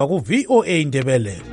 ku VOA Indebele.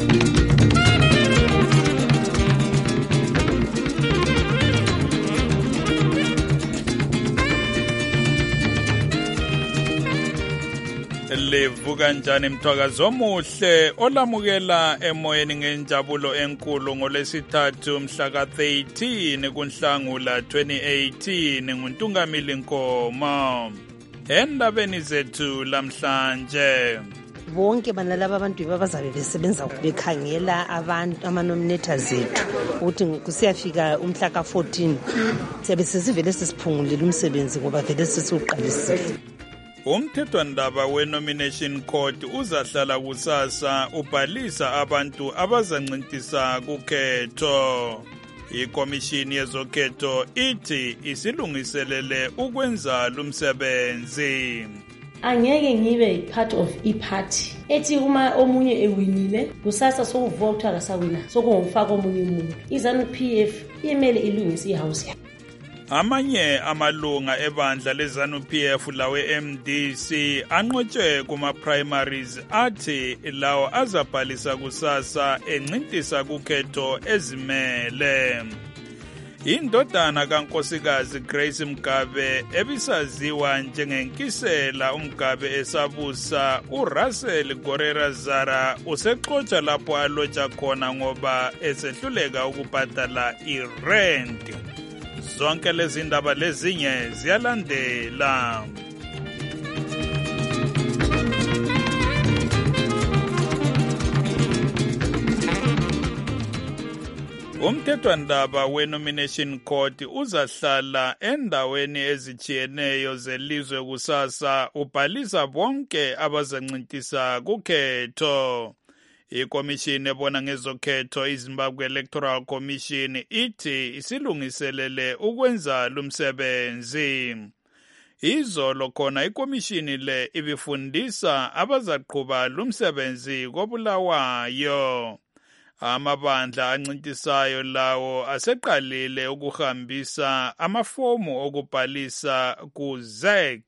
Livuka njani mthwakazi omuhle olamukela emoyeni ngenjabulo enkulu ngolesithathu mhla ka-13 kuNhlangula 2018 nguNtungamili Nkomo. Endabeni zethu lamhlanje, bonke banalaba abantu bazabe besebenza bekhangela abantu ama-nominators ethu ukuthi kusiyafika umhla ka-14 siyabe sesivele sesiphungulile umsebenzi ngoba vele sesiwuqalisile. Umthethwandaba we-nomination court uzahlala kusasa ubhalisa abantu abazancintisa kukhetho. Ikomishini yezokhetho ithi isilungiselele ukwenza lumsebenzi. Angeke ngibe part of iparty ethi uma omunye ewinile kusasa sokuvota akasawina sokungumfaka omunye umuntu. iZANU-PF imele ilungise ihouse yakhe. Amanye amalunga ebandla leZANU-PF lawe MDC anqotshwe kuma-primaries athi lawo azabhalisa kusasa encintisa kukhetho ezimele. Indodana kaNkosikazi Grace Mgabe ebisaziwa njengenkisela uMgabe esabusa uRussell Gorera Zara usexotsha lapho alotsha khona ngoba esehluleka ukubhadala irent. Zonke lezi ndaba lezinye ziyalandela. Umthethwandaba we-nomination court uzahlala endaweni ezitshiyeneyo zelizwe kusasa ubhalisa bonke abazancintisa kukhetho. Ikomishini ebona ngezokhetho iZimbabwe Electoral Commission ithi isilungiselele ukwenza lumsebenzi. Izolo khona ikomishini le ibifundisa abazaqhuba lumsebenzi koBulawayo. Amabandla ancintisayo lawo aseqalile ukuhambisa amafomu okubhalisa ku-ZEC.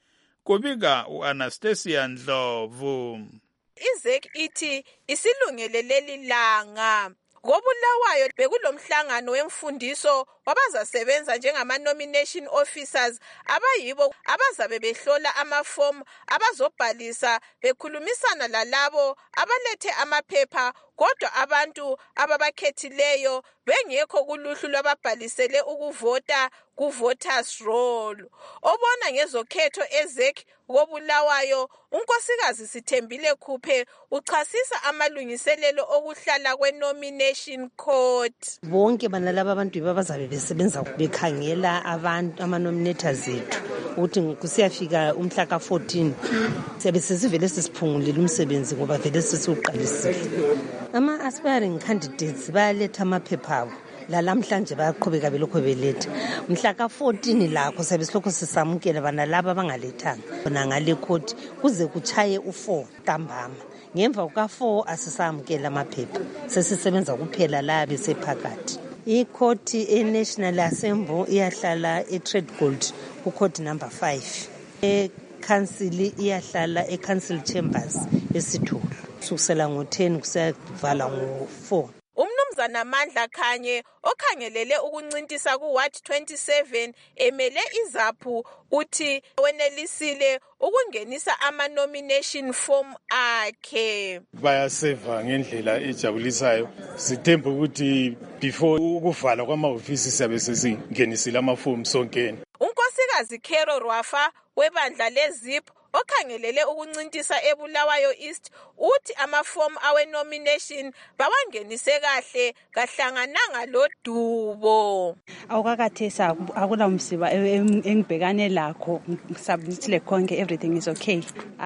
Kubika uAnastasia Ndlovu. iZEC ithi isilungeleleli langa. KoBulawayo bekulomhlangano wemfundiso wabazasebenza njengama-nomination officers abayibo abazabe behlola amafomu abazobhalisa bekhulumisana lalabo abalethe amaphepha kodwa abantu ababakhethileyo bengekho kuluhlu lwababhalisele ukuvota ku-voters roll. Obona ngezokhetho eZEC koBulawayo uNkosikazi Sithembile Khuphe uchasisa amalungiselelo okuhlala kwe-nomination court. Bonke banalaba abantu bazabe besebenza bekhangela abantu ama-nominators ethu ukuthi kusiyafika umhla ka-14 siyabe sesivele sesiphungulile umsebenzi ngoba vele sesiwuqalisile. Ama-aspiring candidates bayaletha amaphepha abo lalamhlanje bayaqhubeka belokho beletha. Mhla ka-14 lakho siyabe silokho sisamukela banalaba abangalethanga bona ngale court kuze kuchaye u4 ntambama. Ngemva kuka4 asisamukela amaphepha sesisebenza kuphela la besephakathi. I-court e-National Assembly iyahlala e-Trade Gold ku-court number 5. E-council iyahlala e-council chambers esithulu kusukela ngo-10 kusiyavala ngo-4. Umnumzana Amandla Khanye okhangelele ukuncintisa ku-Ward 27 emele iZAPU uthi wenelisile ukungenisa ama-nomination form akhe. Bayaseva ngendlela ejabulisayo. Sithemba ukuthi before ukuvala kwamahhovisi siyabe sesingenisile amafomu sonkeni. uNkosikazi Khero Rwafa webandla leZIP okhangelele ukuncintisa eBulawayo East uthi amafomu awe-nomination bawangenise kahle kahlangananga lodubo. Awukakathesa akula umsiba engibhekane lakho ngisabithile konke everything is okay.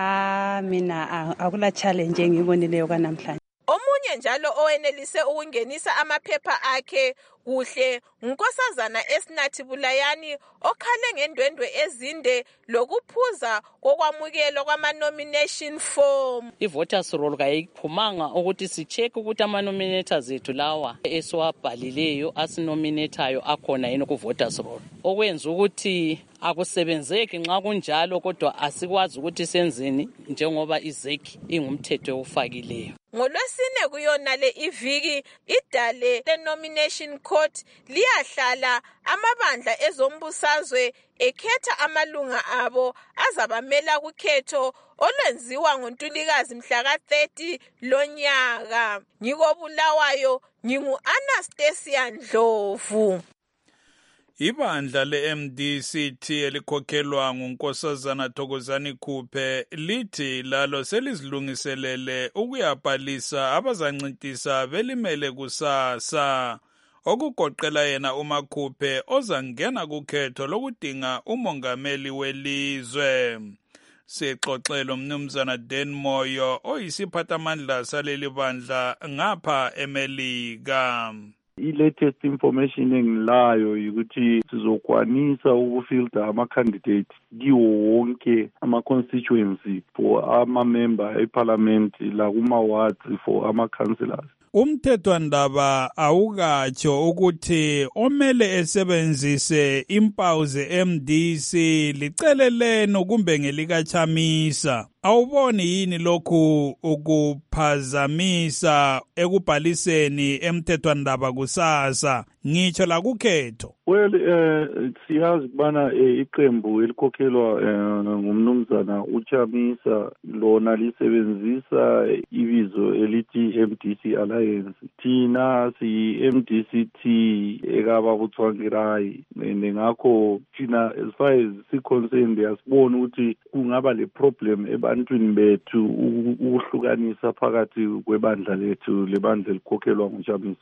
Mina akula challenge engibonileyo kanamhlanje. Omunye njalo owenelise ukungenisa amaphepha akhe kuhle ngunkosazana Esnathi Bulayani okhale ngendwendwe ezinde lokuphuza kokwamukelwa kwama-nomination form. I-voters roll kayiphumanga ukuthi si-check ukuthi ama-nominators ethu lawa esiwabhalileyo asinominatayo akhona yini ku-voters roll. Okwenza ukuthi akusebenzeki nxa kunjalo kodwa asikwazi ukuthi senzeni njengoba izeki ingumthetho ewufakileyo. NgoLwesine kuyonale iviki idale le-nomination court liyahlala amabandla ezombusazwe ekhetha amalunga abo azabamela kukhetho olwenziwa ngoNtulikazi mhla ka-30 lonyaka. NgikoBulawayo ngingu-Anastasia Ndlovu. Ibandla le-MDCT elikhokhelwa ngunkosazana Thokozani Khuphe lithi lalo selizilungiselele ukuyabhalisa abazancintisa belimele kusasa, okugoqela yena uMakhuphe ozangena kukhetho lokudinga umongameli welizwe. Sixoxelo mnumzana Dan Moyo oyisiphathamandla saleli bandla ngapha eMelika. I-latest information engilayo ukuthi sizokwanisa ukufilter ama-candidates kiwo wonke ama-constituency for ama-member eparliament lakuma-wards for ama-councillors. Umthethwandaba awukatsho ukuthi omele esebenzise impawu ze-MDC liceleleni kumbe ngelikachamisa. Awuboni yini lokhu ukuphazamisa ekubhaliseni emthethwandaba kusasa ngitsho la kukhetho? Well, siyazi kubana iqembu elikhokhelwa ngumnumzana uChamisa lona lisebenzisa ibizo elithi MDC Alliance. Thina si-MDCT ekababuthwangirai ngakho thina as far as si-concerned asiboni ukuthi kungaba le problem ebantwini bethu ukuhlukanisa phakathi kwebandla lethu lebandla elikhokhelwa nguChamisa.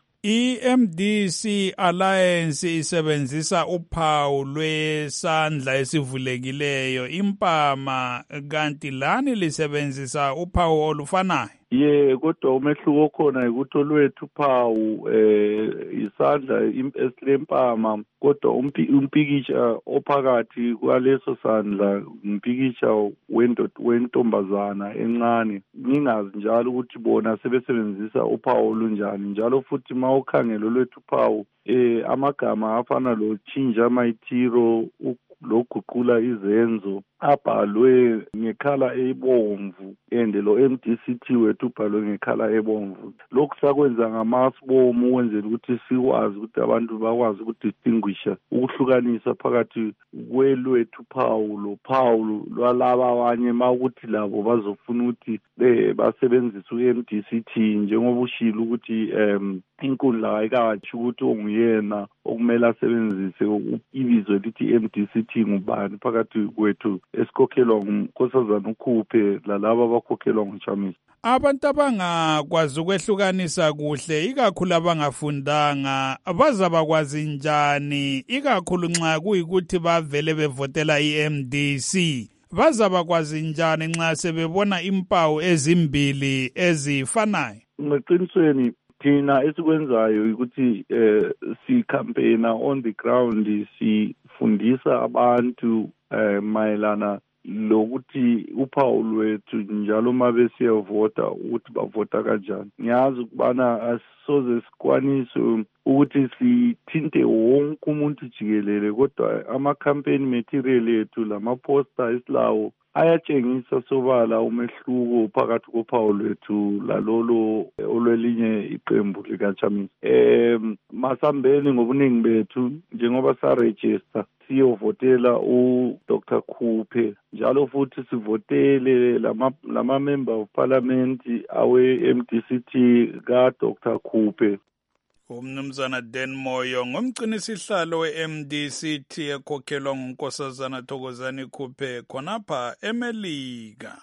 I-MDC Alliance isebenzisa uphawu lwesandla esivulekileyo impama, kanti lani lisebenzisa uphawu olufanayo. Kodwa umehluko khona ukuthi olwethu uphawu isandla esilempama, kodwa umpikitsha ophakathi kwaleso sandla umpikitsha wentombazana encane. Ngingazi njalo ukuthi bona sebesebenzisa uphawu olunjani, njalo futhi mawukhangela olwethu uphawu amagama afana lo Chinja Maitiro loguqula izenzo abhalwe ngekhala ebomvu and lo MDCT wethu ubhalwe ngekhala ebomvu. Lokhu sakwenza ngamasibomu ukwenzela ukuthi sikwazi ukuthi abantu bakwazi ukudistinguisha ukuhlukanisa phakathi kwelwethu phawu lo phawu lwalaba abanye mawukuthi labo bazofuna ukuthi basebenzise uMDCT njengoba ushilo ukuthi inkundla ayikathi ukuthi onguyena okumele asebenzise ibizo lithi MDCT ngubani phakathi kwethu esikhokhelwa ngunkosazana uKhuphe lalabo abakhokhelwa nguChamisa. Abantu abangakwazi ukwehlukanisa kuhle ikakhulu abangafundanga bazabakwazi njani ikakhulu nxa kuyikuthi bavele bevotela iMDC? Bazabakwazi njani nxa sebebona impawu ezimbili ezifanayo? Ngeqinisweni thina esikwenzayo ukuthi si-campaigna on the ground, sifundisa abantu mayelana lokuthi uphawu lwethu njalo uma besiyavota ukuthi bavota kanjani. Ngiyazi ukubana asisoze sikwanise ukuthi sithinte wonke umuntu jikelele, kodwa ama-campaign material ethu lama-poster esilawo ayatshengisa sobala umehluko phakathi kophawu lwethu lalolo olwelinye iqembu likaChamisa. Masambeni ngobuningi bethu njengoba sa-register siyovotela uDr. Khuphe, njalo futhi sivotele lama-member of parliament awe-MDCT kaDr. Khuphe. Umnumzana Dan Moyo ngumgcinisihlalo we-MDCT ekhokhelwa ngunkosazana Thokozani Khuphe khonapha eMelika.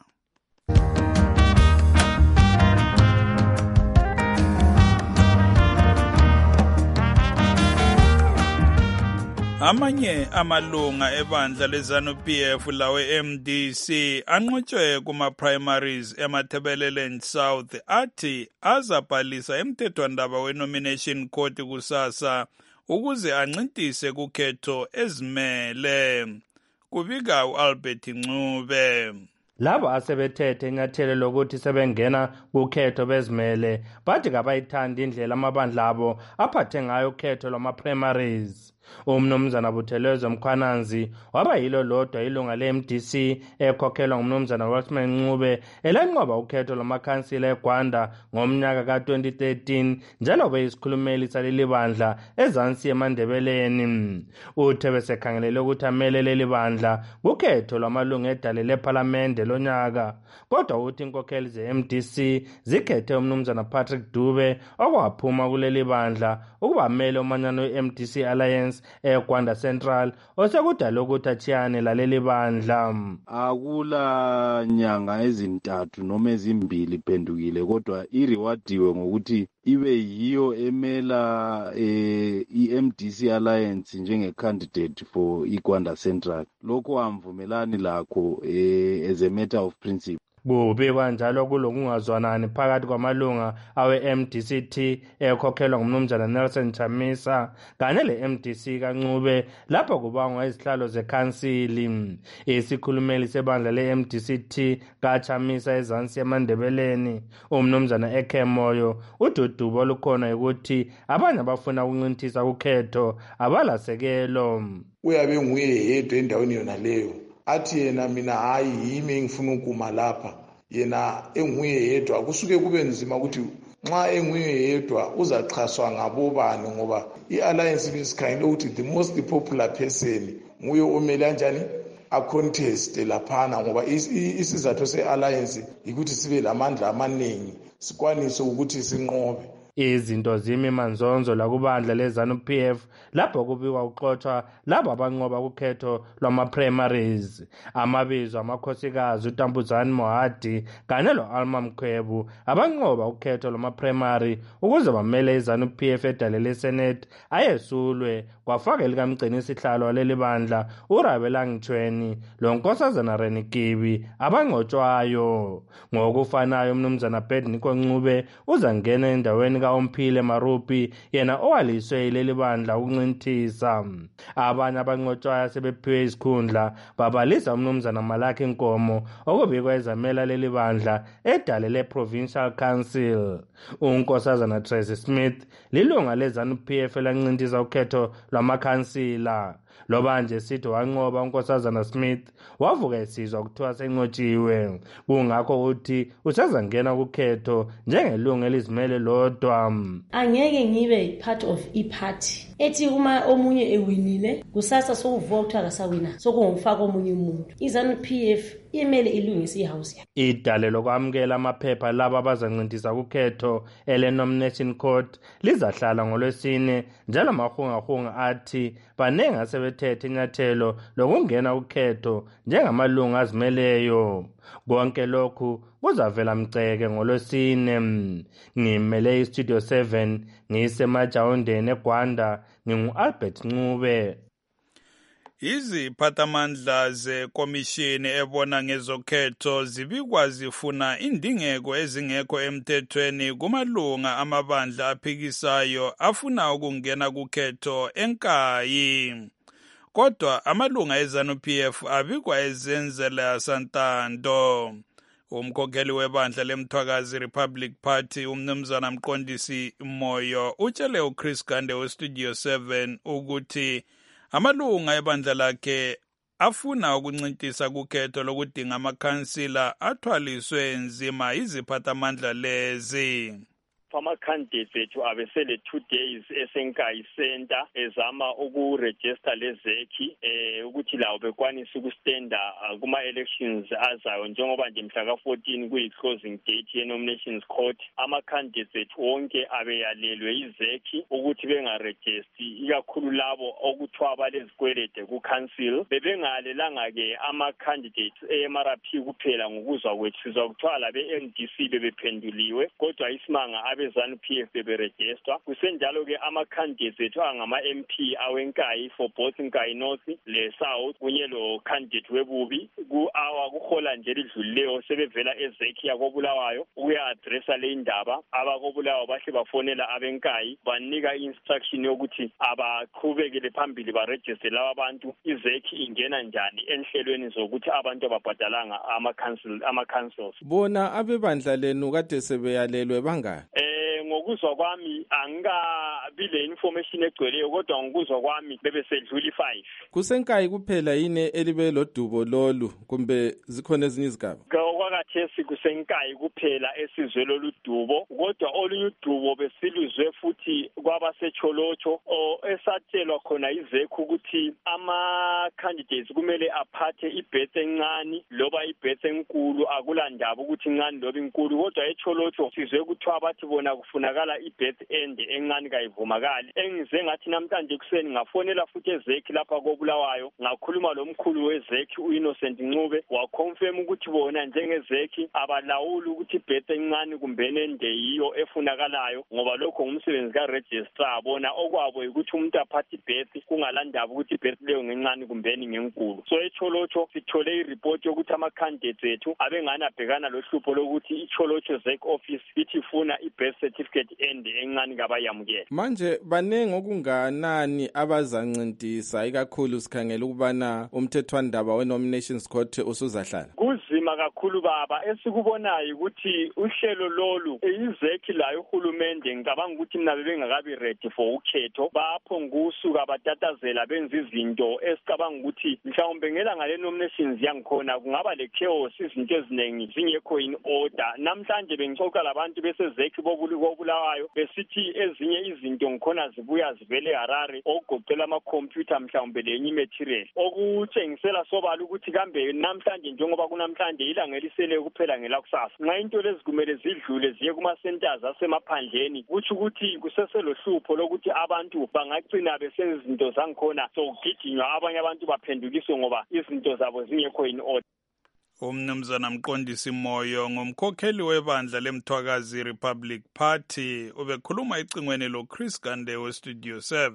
Amanye amalunga ebandla leZANU-PF lawe MDC anqotshwe kuma-primaries eMatabeleland South athi azabhalisa emthethwandaba we-nomination court kusasa ukuze ancintise kukhetho ezimele. Kubika uAlbert Ncube. Labo asebethethe inyathelo lokuthi sebengena kukhetho bezimele bathi kabayithanda indlela amabandla abo aphathe ngayo ukhetho lwama-primaries. Umnumzana Buthelezwe Mkhwananzi waba yilo lodwa ilunga le-MDC ekhokhelwa ngumnumzana Welshman Ncube elanqoba ukhetho lwamakhansila eGwanda ngomnyaka ka-2013 njalo beyisikhulumeli saleli bandla ezansi eMandebeleni. Uthe besekhangelele ukuthi amele leli bandla kukhetho lwamalungu edale lephalamende lonyaka, kodwa uthi inkokheli ze-MDC zikhethe umnumzana Patrick Dube okwaphuma kuleli bandla ukuba amele umanyano we-MDC Alliance eGwanda Central osekudala ukuthi atshiyane laleli bandla. Akula nyanga ezintathu noma ezimbili pendukile, kodwa iriwadiwe ngokuthi ibe yiyo emela i-MDC Alliance njenge-candidate for iGwanda Central. Lokho amvumelani lakho as a matter of principle. Kubikwa njalo kulokungazwanani phakathi kwamalunga awe-MDC-T ekhokhelwa ngumnumzana Nelson Chamisa kanye le-MDC kaNcube lapho kubangwa izihlalo zekhansili. Isikhulumeli sebandla le-MDC-T kaChamisa ezansi eMandebeleni umnumzana Eke Moyo ududubo olukhona ukuthi abanye abafuna ukuncintisa ukhetho abalasekelo. Uyabe nguye yedwa endaweni yona leyo athi yena mina hayi yimi engifuna ukuma lapha, yena enguye yedwa. Kusuke kube nzima ukuthi nxa enguye yedwa uzaxhaswa ngabobani, ngoba i-alliance ibisikhangele ukuthi the most popular person nguye omele kanjani a-contest laphana, ngoba isizathu se-alliance yikuthi sibe lamandla amaningi sikwanise ukuthi sinqobe. Izinto zimi manzonzo lakubandla leZANU-PF lapho kubikwa uxoxwa labo abanqoba kukhetho lwama-primaries. Amabizo amakhosikazi uTambuzani Mohadi kanye lo-Alma Mkhwebu abanqoba ukhetho lwama-primary ukuze bamele iZANU-PF edale leSenate ayesulwe kwafaka likaMgcinisihlalo waleli bandla uRabela Ngitshweni loNkosazana Renikibi abangcotshwayo. Ngokufanayo umnumzana Bedniko Ncube uzangena endaweni kaOmphile Marupi yena owaliswe ileli bandla ukuncintisa. Abanye abangcotshwayo sebephiwe isikhundla babalisa umnumzana Malaki Nkomo okubikwa ezamela leli bandla edale le-Provincial Council. uNkosazana Tracy Smith lilunga leZANU-PF elancintisa ukhetho lwamakhansila. Loba nje sithi wanqoba uNkosazana Smith wavuka esizwa kuthiwa senqotshiwe, kungakho uthi usezangena kukhetho njengelunga elizimele lodwa. Angeke ngibe part of iparty ethi uma omunye ewinile kusasa sokuvota akasawina sokungumfaka omunye umuntu. iZANU-PF imele ilungise ihouse yakhe. Idale lokwamukela amaphepha laba abazancintisa kukhetho ele-nomination court lizahlala ngoLwesine njalo amahungahunga athi banenge asebethethe inyathelo lokungena ukhetho njengamalunga azimeleyo. Konke lokhu kuzavela Mceke ngoLwesine. Ngimele iStudio 7 ngisemajawundeni eGwanda ngingu-Albert Ncube. Iziphathamandla zekomishini ebona ngezokhetho zibikwa zifuna indingeko ezingekho emthethweni kumalunga amabandla aphikisayo afuna ukungena kukhetho enkayi. Kodwa amalunga eZANU-PF abikwa ezenzela santando. Umkhokheli webandla leMthwakazi Republic Party umnumzana Mqondisi Moyo utshele uChris Gande weStudio 7 ukuthi amalunga ebandla lakhe afuna ukuncintisa kukhetho lokudinga amakhansila athwaliswe nzima iziphathamandla lezi. Ama-candidates ethu abesele 2 days esenkayi center ezama ukurejista lezekhi ukuthi lawo bekwanisa ukustenda kuma-elections azayo njengoba nje mhla ka-14 kuyi-closing date ye-nominations court. Ama-candidates ethu wonke abeyalelwe izekhi ukuthi bengarejisti ikakhulu labo okuthiwa balezikwelede ku-council. Bebengalelanga-ke ama-candidates e-MRP kuphela ngokuzwa kwethu sizwa kuthiwa labe-MDC bebephenduliwe, kodwa isimanga abe-ZANU-PF beberejistwa. Kusenjalo-ke ama-candidates ethu angama-MP awenkayi for both Nkayi North le-South kunye lo-candidate webubi ku-hour kuhola nje elidlulileyo sebevela ezekhi yakobulawayo ukuya-adressa le indaba. Abakobulawayo bahle bafonela abenkayi banika i-instruction yokuthi abaqhubekele phambili barejiste laba abantu izekhi ingena njani enhlelweni zokuthi abantu ababhadalanga ama-councils. Bona abebandla lenu kade sebeyalelwe bangani? Ngokuzwa kwami angikabi le information egcweleyo kodwa ngokuzwa kwami bebesedlula 5. Kusenkayi kuphela yini elibe lodubo lolu kumbe zikhona ezinye izigaba? Kwakathesi kusenkayi kuphela esizwe lolu dubo kodwa olunye udubo besiluzwe futhi kwabaseCholocho esatshelwa khona izekhu ukuthi ama-candidates kumele aphathe ibhesi encane loba ibhesi enkulu akulandaba ukuthi incane loba inkulu kodwa eCholocho sizwe kuthiwa bathi bona kufunakala ibhesi ende encane kayivumakali. Engize ngathi namhlanje kuseni ngafonela futhi ezekhi lapha kobulawayo ngakhuluma lomkhulu wezekhi uInnocent Ncube waconfirm ukuthi bona njengezekhi abalawuli ukuthi ibhesi encane kumbe ende yiyo efunakalayo ngoba lokho ngumsebenzi karegistrar bona okwabo ukuthi umuntu aphathe ibhesi kungalandaba ukuthi ibhesi leyo ngencane kumbe ngenkulu. So eCholocho sithole ireport yokuthi ama-candidates ethu abengani abhekana lohlupho lokuthi iCholocho ZEC office ithi ifuna ibirth certificate ende encane kabayamukela. Manje banenge okunganani abazancintisa ikakhulu sikhangela ukubana umthethwandaba we-Nominations Court usuzahlala? Kuzima kakhulu baba esikubonayo ukuthi uhlelo lolu izekhi layo uhulumende ngicabanga ukuthi mina bebengakabi ready for ukhetho bapho ngusuka batatazela benza izinto esicabanga ukuthi mhlawumbe ngelanga le-nominations yangikhona kungaba le chaos izinto eziningi zingekho in order. Namhlanje bengixoxa labantu besezekhi bobulawayo besithi ezinye izinto ngikhona zibuya zivele Harare okugoqela ama-computer mhlawumbe lenye i-material okutshengisela sobala ukuthi kambe namhlanje njengoba kunamhlanje ilanga elisele kuphela ngelakusasa nxa into lezi kumele zidlule ziye kuma-centers asemaphandleni kutsho ukuthi kuseselohlupho lokuthi abantu bangagcina besenza izinto zangikhona sokugijinywa abanye abantu baphendukiswe ngoba izinto zabo zingekho in order. Umnumzana Mqondisi Moyo ngumkhokheli webandla lemthwakazi Republic Party ubekhuluma ecingweni lo Chris Gande we Studio 7.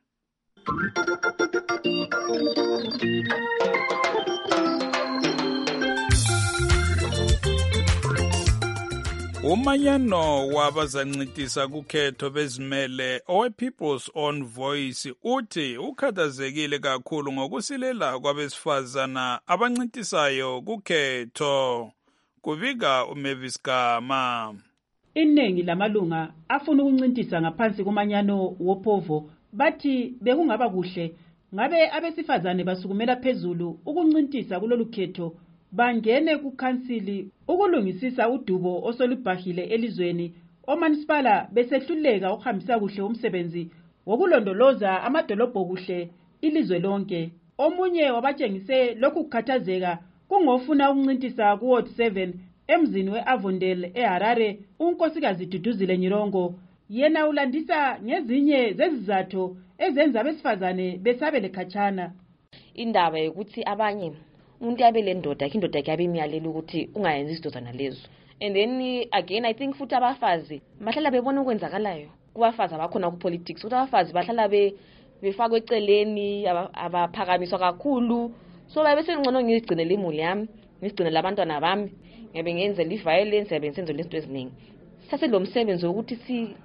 Umanyano wabazancintisa kukhetho bezimele owe-People's Own Voice uthi ukhathazekile kakhulu ngokusilela kwabesifazana abancintisayo kukhetho. Kubika uMavis Gama. Iningi lamalunga afuna ukuncintisa ngaphansi komanyano woPovo bathi bekungaba kuhle ngabe abesifazane basukumela phezulu ukuncintisa kulolu khetho bangene kukhansili ukulungisisa udubo osolubhahile elizweni omunicipala besehluleka ukuhambisa kuhle umsebenzi wokulondoloza amadolobho kuhle ilizwe lonke. Omunye wabatshengise lokhu kukhathazeka kungofuna ukuncintisa ku Ward 7 emzini weAvondale eHarare unkosikazi Duduzile Nyirongo. Yena ulandisa ngezinye zezizathu ezenza abesifazane besabele khatshana. Indaba ukuthi abanye umuntu yabe le ndoda indoda yakhe abimiyalela ukuthi ungayenzi izinto zana lezo. And then again I think futhi abafazi bahlala bebona okwenzakalayo kubafazi abakhona ku politics ukuthi abafazi bahlala befakwe eceleni abaphakamiswa kakhulu. So babe sengcono ngizigcinele imuli yami ngizigcinele abantwana bami ngabe ngenzela i-violence yabe ngisenzela izinto eziningi. Sase lo msebenzi ukuthi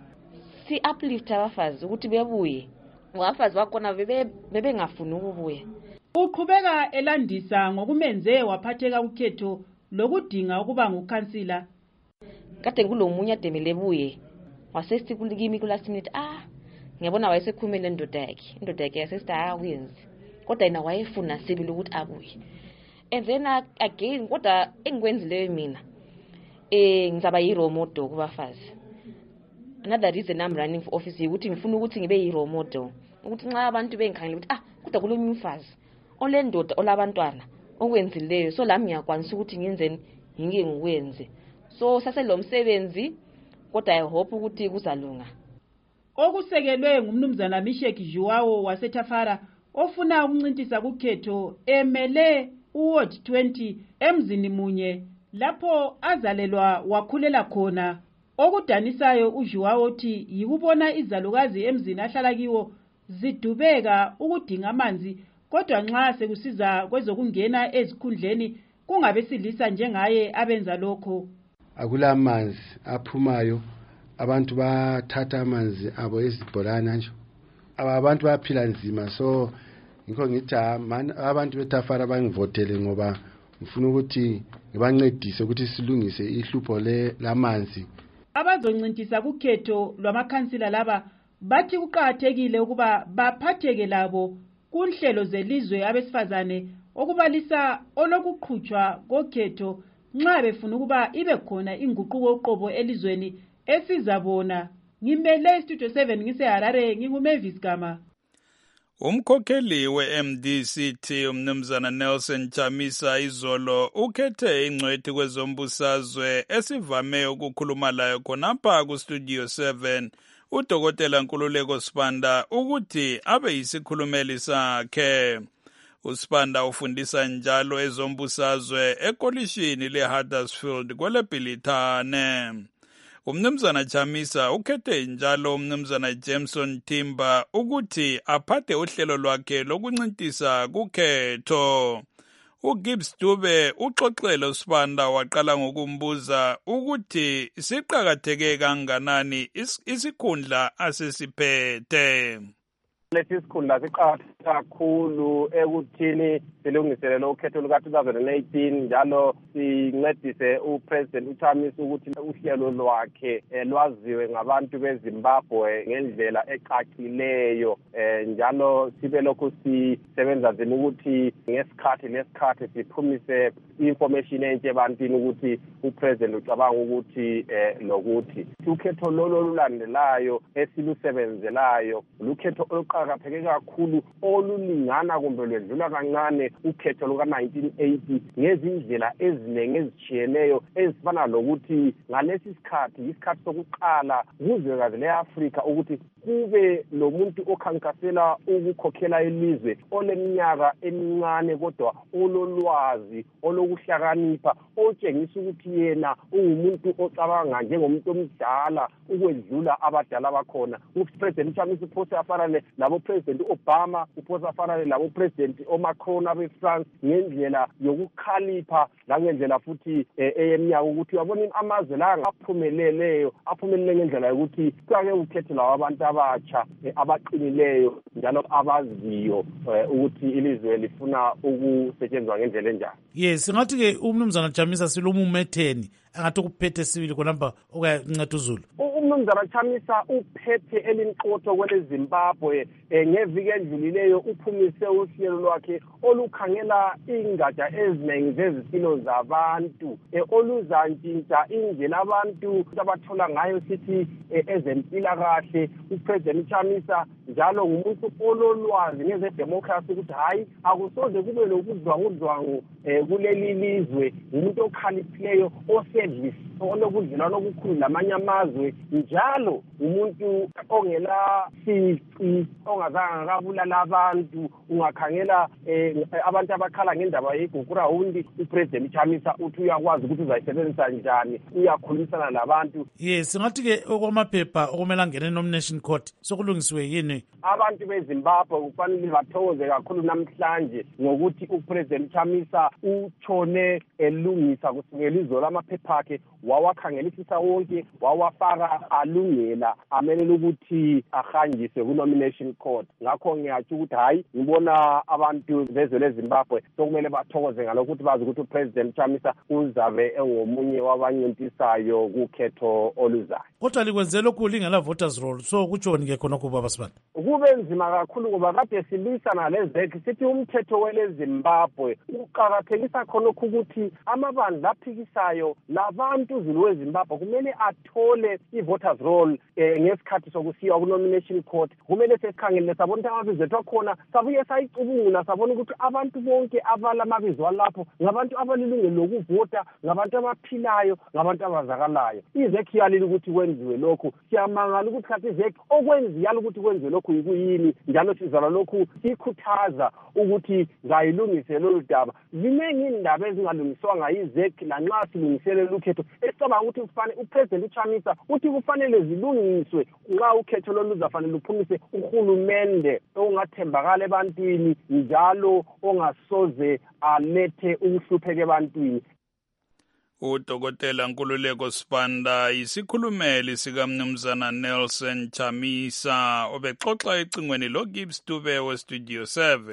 si uplift abafazi ukuthi bebuye abafazi bakhona bebengafuni ukubuya. Uqhubeka elandisa ngokumenze waphatheka ukhetho lokudinga ukuba ngukhansila. Kade kulomunye ademele buye wasesithi kulikimi ku last minute ngiyabona wayesekhumele indoda yakhe yasesithi akuyenzi kodwa yena wayefuna sibili ukuthi abuye. And then again kodwa engikwenzileyo mina ngizaba yi-role model kubafazi. Another reason I'm running for office ukuthi ngifuna ukuthi ngibe yi-role model ukuthi nxa abantu bengikhangela ukuthi kodwa kulo mfazi olendoda olabantwana okwenzileyo so lami ngiyakwanisa ukuthi ngiyenzeni ngike ngikwenze. So sase lo msebenzi kodwa I hope ukuthi kuzalunga. Okusekelwe ngumnumzana Misheki Juwawo waseTafara ofuna ukuncintisa kukhetho emele uWard 20 emzini munye lapho azalelwa wakhulela khona Okudanisayo uJuwawo uthi yikubona izalukazi emzini ahlala kiwo zidubeka ukudinga amanzi kodwa nxa sekusiza kwezokungena ezikhundleni kungabesilisa njengaye abenza lokho. Akulamanzi aphumayo, abantu bathatha amanzi abo ezibholana nje. Abantu bayaphila nzima, so ngikho ngithi abantu beTafara bangivotele ngoba ngifuna ukuthi ngibancedise ukuthi silungise ihlupho lamanzi. Abazoncintisa kukhetho lwamakhansila laba bathi kuqakathekile ukuba baphatheke labo kunhlelo zelizwe abesifazane okubalisa olokuqhutshwa kokhetho nxa befuna ukuba ibe khona inguquko uqobo elizweni esizabona. Ngimele Studio 7 ngiseHarare, nginguMavis Gama. Umkhokheli we-MDCT umnumzana Nelson Chamisa izolo ukhethe ingcwethi kwezombusazwe esivame ukukhuluma layo khonapha kuStudio 7 uDokotela Nkululeko Sibanda ukuthi abe yisikhulumeli sakhe. uSibanda ufundisa njalo ezombusazwe ekolishini leHuddersfield kweleBhilithane. Umnumzana Chamisa ukhethe njalo umnumzana Jameson Timber ukuthi aphathe uhlelo lwakhe lokuncintisa kukhetho. uGibbs Dube uxoxele uSibanda waqala ngokumbuza ukuthi siqhakatheke kanganani isikhundla asesiphethe. Lesi sikhundla siqhakatheke kakhulu ekuthini silungiselele ukhetho luka-2018 njalo sincedise uPresident uChamisa ukuthi uhlelo lwakhe lwaziwe ngabantu beZimbabwe ngendlela ecacileyo njalo sibe lokhu sisebenza nzima ukuthi ngesikhathi siphumise information entsha ebantwini ukuthi uPresident ucabanga ukuthi lokuthi ukhetho lolulandelayo esilusebenzelayo lukhetho oluqhakatheke kakhulu olulingana kumbe lwedlula kancane ukhetho luka-1980 ngezindlela eziningi ezitshiyeneyo ezifana lokuthi ngalesi sikhathi isikhathi sokuqala kuzwekazi le-Afrika ukuthi kube lomuntu okhankasela ukukhokhela ilizwe oleminyaka emincane kodwa ololwazi olokuhlakanipha otshengisa ukuthi yena ungumuntu ocabanga njengomuntu omdala ukwedlula abadala bakhona. uPresident Chamisa uphosa afanane labo President Obama, uphosa afanane labo President Macron abeFrance ngendlela yokukhalipha langendlela futhi eyeminyaka ukuthi uyabona amazwe la aphumelele ngendlela yokuthi kwake ukhetho lawo abantu abatsha abaqinileyo njalo abaziyo ukuthi ilizwe lifuna ukusetshenzwa ngendlela enjani. Yes, ngathi ke umnumzana Chamisa silumumetheni angathi ukuphethe sibili khonapha okuyanceda uZulu. Umnumzana Chamisa uphethe elinqotho kweleZimbabwe ngeviki edlulileyo uphumise uhlelo lwakhe olukhangela ingatsha eziningi zezipilo zabantu oluzantshintsha indlela abantu abathola ngayo sithi ezempilakahle. uPresident Chamisa njalo ngumuntu ololwazi ngezedemocracy ukuthi hayi akusoze kube lokudlwangudlwangu kuleli lizwe, umuntu okhaliphileyo osedlisi olokudlelwana okukhulu namanye amazwe njalo umuntu ongela sici ongazange akabulala abantu. Ungakhangela abantu abakhala ngendaba yeGugurawundi uPresident Chamisa uthi uyakwazi ukuthi uzayisebenzisa njani, uyakhulumisana labantu. Yes, ngathi ke okwamaphepha okumele angene e-nomination court sokulungisiwe yini? Abantu beZimbabwe kufanele bathokoze kakhulu namhlanje ngokuthi uPresident Chamisa utshone elungisa kusukela izolo amaphepha akhe wawakhangelisisa wonke wawafaka alungela amelele ukuthi ahanjiswe ku-nomination court. Ngakho ngiyatsho ukuthi hayi ngibona abantu bezwe leZimbabwe sokumele bathokoze ngalokho ukuthi bazi ukuthi uPresident Chamisa uzabe engomunye wabancintisayo kukhetho oluzayo. Kodwa likwenze lokhu lingela voters roll, so kutshoni ke khonokho baba Sibanda? Kube nzima kakhulu ngoba kade silwisana lezekhi sithi umthetho weleZimbabwe uqakathekisa khonokho ukuthi amabandla aphikisayo labantu Zulu weZimbabwe kumele athole i-voters roll ngesikhathi sokusiya ku-nomination court. Kumele sesikhangelele sabona ukuthi amabizo ethu akhona sabuye sayicubungula sabona ukuthi abantu bonke abala amabizo alapho ngabantu abalilungelo lokuvota, ngabantu abaphilayo, ngabantu abazakalayo. Izekhi yalile ukuthi kwenziwe lokhu. Siyamangala ukuthi khathi izekhi okwenziyala ukuthi kwenziwe lokhu yikuyini njalo sizala lokhu sikhuthaza ukuthi ngayilungise lolu daba. Ziningi indaba ezingalungiswanga yizekhi lanxa silungiselela ukhetho esicabanga ukuthi upresident uChamisa uthi kufanele zilungiswe nxa ukhetho lolu luzafanele luphumise uhulumende ongathembakala ebantwini njalo ongasoze alethe ukuhlupheka ebantwini. Udokotela Nkululeko Sibanda isikhulumeli sikaMnumzana Nelson Chamisa obexoxa ecingweni loGibbs Dube weStudio 7.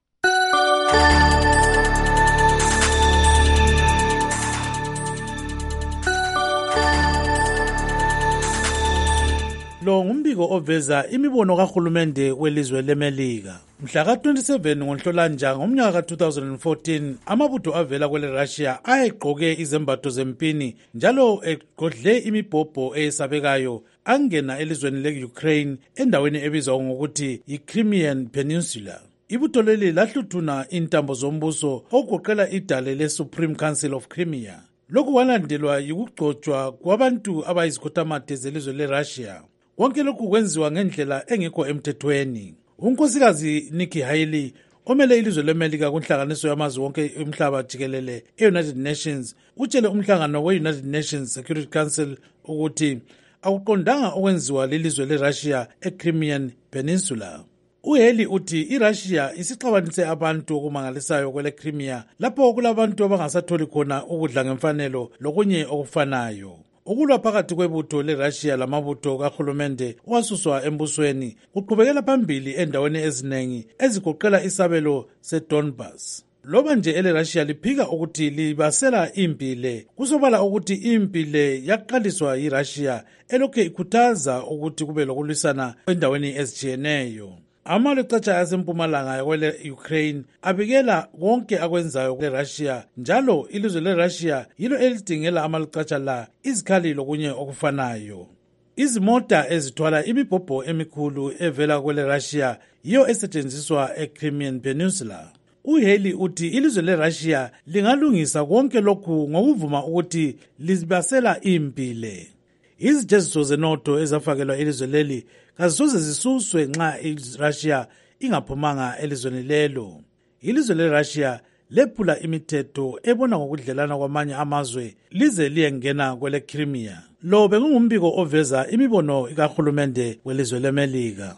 Lo ngumbiko oveza imibono kahulumende welizwe leMelika. Mhla ka-27 ngoNhlolanja ngomnyaka ka-2014 amabutho avela kwele Russia ayegqoke izembatho zempini njalo egodle imibhobho eyesabekayo angena elizweni le-Ukraine endaweni ebizwa ngokuthi yi-Crimean Peninsula. Ibutho leli lahluthuna intambo zombuso okugoqela idale le-Supreme Council of Crimea. Lokhu kwalandelwa yikugcotshwa kwabantu abayizikhothamade zelizwe le-Russia. Konke lokhu kwenziwa ngendlela engekho emthethweni. Unkosikazi Nikki Haley omele ilizwe leMelika kunhlanganiso yamazwe wonke emhlaba jikelele e-United Nations utshele umhlangano we-United Nations Security Council ukuthi akuqondanga okwenziwa lilizwe le-Russia e-Crimean Peninsula. Uhaley uthi iRussia isixabanise abantu okumangalisayo kwele Crimea lapho kulabantu abangasatholi khona ukudla ngemfanelo lokunye okufanayo. Ukulwa phakathi kwebutho leRussia lamabutho kahulumende owasuswa embusweni kuqhubekela phambili endaweni ezinengi ezigoqela isabelo seDonbas. Loba nje eleRussia liphika ukuthi libasela impile kusobala ukuthi impile yaqaliswa yiRussia elokhe ikhuthaza ukuthi kube lokulwisana endaweni ezijiyeneyo. Amaleqatsha asempumalanga kwele Ukraine abikela konke akwenzayo kweRussia njalo ilizwe leRussia yilo elidingela amaleqatsha la izikhali lokunye okufanayo. Izimota ezithwala imibhobho emikhulu evela kweleRussia yiyo esetshenziswa eCrimean Peninsula. Uhaley uthi ilizwe leRussia lingalungisa konke lokhu ngokuvuma ukuthi libasela impile. Izijeziso zenotho ezafakelwa ilizwe leli kazisoze zisuswe nxa iRussia ingaphumanga elizweni lelo. Ilizwe leRussia lephula imithetho ebona ngokudlelana kwamanye amazwe lize liyengena kwele Crimea. Lo bengumbiko oveza imibono kahulumende welizwe leMelika.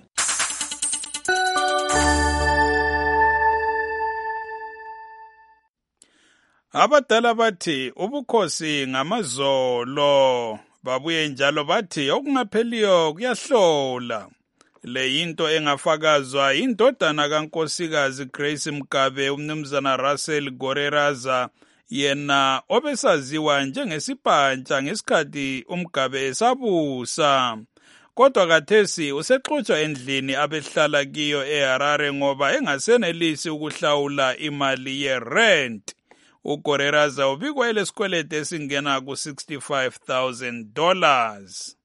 Abadala bathi ubukhosi ngamazolo. Babuye njalo bathi okungapheliyo kuyahlola. Le yinto engafakazwa indodana kankosikazi Grace Mgabe uMnumzana Russell Goreraza yena obesaziwa njengesiphantsha ngesikhathi uMgabe esabusa. Kodwa kathesi usexotsha endlini abehlala kiyo eHarare ngoba engasenelisi ukuhlawula imali ye-rent. uGoreraza ubikwa elesikwelede esingena ku$65,000.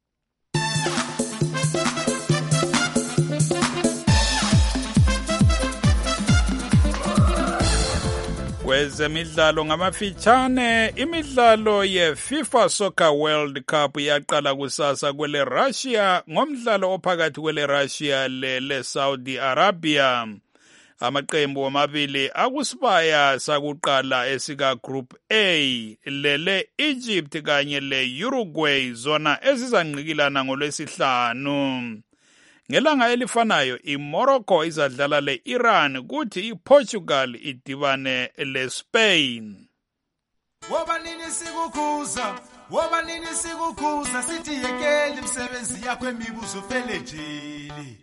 Kwezemidlalo ngamafitshane, imidlalo ye-FIFA Soccer World Cup yaqala kusasa kwele Russia ngomdlalo ophakathi kwele Russia le-Saudi Arabia. Amaqembu amabili akusibaya sakuqala esika Group A lele Egypt kanye le-Uruguay zona ezizangqikilana ngolwesihlanu. Ngelanga elifanayo iMorocco izadlala le-Iran kuthi iPortugal idibane le-Spain. Wobanini sikukuza sithi yekela imisebenzi yakho emibuzo fele jeli.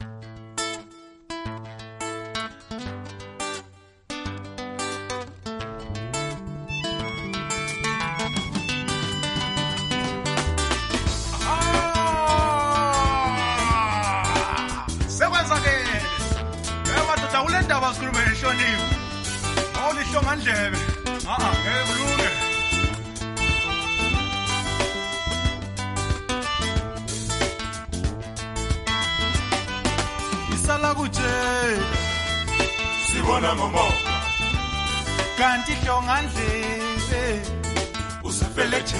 Kulumeshoniwe awulihlonga ndlebe ngekulunge isala kuje sibona ngomo kanti hlonga ndlebe usafeleje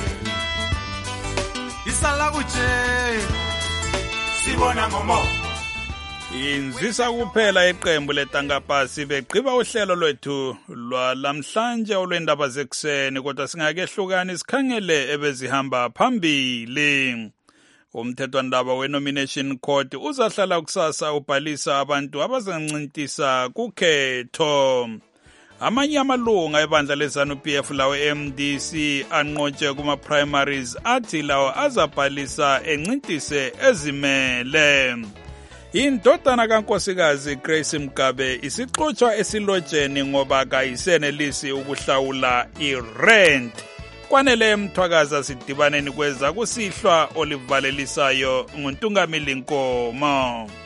isala kuje sibona ngomo. Inzisa kuphela iqembu letangapasi begqiba uhlelo lwethu lwalamhlanje olwendaba zekuseni kodwa singakehlukani sikhangele ebezihamba phambili. Umthethwandaba we-Nomination Court uzahlala kusasa ubhalisa abantu abazancintisa kukhetho. Amanye amalunga ebandla leZANU-PF lawe MDC anqotshwe kuma-primaries athi lawo azabhalisa encintise ezimele. Indodana kaNkosikazi Grace Mgabe isixutshwa esilotsheni ngoba kayisenelisi ukuhlawula i-rent. Kwanele Mthwakazi sidibaneni kweza kusihlwa olivalelisayo nguNtungamili Nkomo.